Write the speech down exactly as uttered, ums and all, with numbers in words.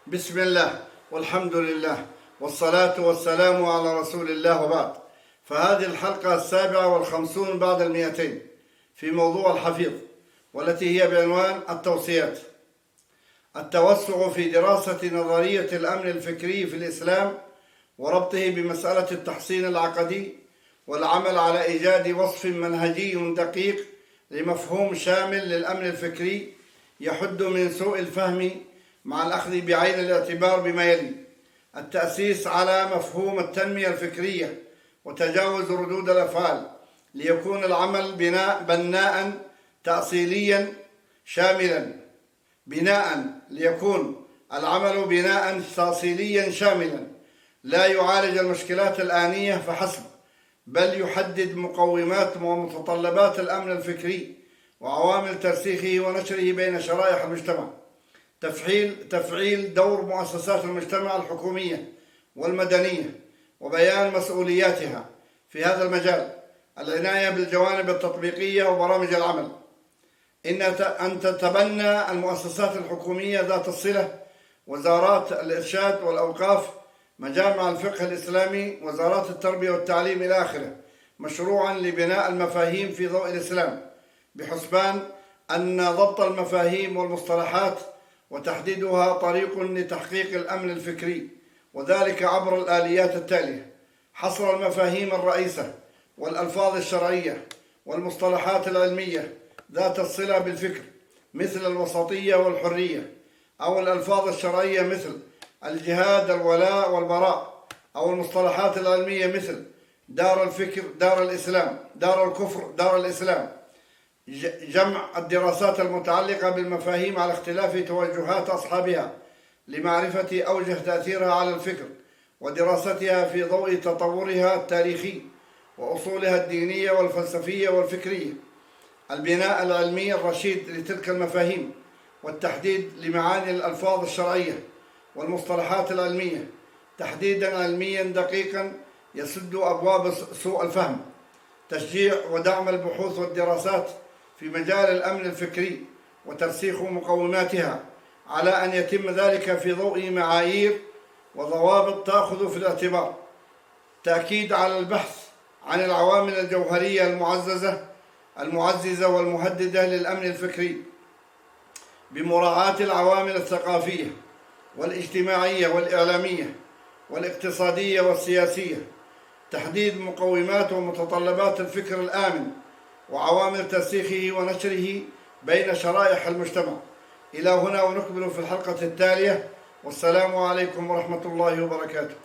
بسم الله والحمد لله والصلاة والسلام على رسول الله، وبعد. فهذه الحلقة السابعة والخمسون بعد المئتين في موضوع الحفيظ، والتي هي بعنوان التوصيات. التوسع في دراسة نظرية الأمن الفكري في الإسلام وربطه بمسألة التحصين العقدي، والعمل على إيجاد وصف منهجي دقيق لمفهوم شامل للأمن الفكري يحد من سوء الفهم، مع الأخذ بعين الاعتبار بما يلي: التأسيس على مفهوم التنمية الفكرية وتجاوز ردود الأفعال، ليكون العمل بناء بناء تأصيليا شاملا بناء ليكون العمل بناء تأصيليا شاملا لا يعالج المشكلات الآنية فحسب، بل يحدد مقومات ومتطلبات الأمن الفكري وعوامل ترسيخه ونشره بين شرائح المجتمع. تفعيل تفعيل دور مؤسسات المجتمع الحكومية والمدنية وبيان مسؤولياتها في هذا المجال. العناية بالجوانب التطبيقية وبرامج العمل. إن أن تتبنى المؤسسات الحكومية ذات الصلة وزارات الإرشاد والأوقاف، مجامع الفقه الإسلامي، وزارات التربية والتعليم إلى آخره، مشروعا لبناء المفاهيم في ضوء الإسلام، بحسبان أن ضبط المفاهيم والمصطلحات وتحديدها طريق لتحقيق الأمن الفكري، وذلك عبر الآليات التالية: حصر المفاهيم الرئيسة والألفاظ الشرعية والمصطلحات العلمية ذات الصلة بالفكر، مثل الوسطية والحرية، أو الألفاظ الشرعية مثل الجهاد، الولاء والبراء، أو المصطلحات العلمية مثل دار الفكر، دار الإسلام، دار الكفر، دار الإسلام. جمع الدراسات المتعلقة بالمفاهيم على اختلاف توجهات أصحابها لمعرفة أوجه تأثيرها على الفكر ودراستها في ضوء تطورها التاريخي وأصولها الدينية والفلسفية والفكرية. البناء العلمي الرشيد لتلك المفاهيم والتحديد لمعاني الألفاظ الشرعية والمصطلحات العلمية تحديدا علميا دقيقا يسد أبواب سوء الفهم. تشجيع ودعم البحوث والدراسات في مجال الأمن الفكري وترسيخ مقوماتها، على أن يتم ذلك في ضوء معايير وضوابط تأخذ في الاعتبار: تأكيد على البحث عن العوامل الجوهرية المعززة المعززة والمهددة للأمن الفكري، بمراعاة العوامل الثقافية والاجتماعية والإعلامية والاقتصادية والسياسية. تحديد مقومات ومتطلبات الفكر الآمن وعوامل ترسيخه ونشره بين شرائح المجتمع. إلى هنا ونكمل في الحلقة التالية، والسلام عليكم ورحمة الله وبركاته.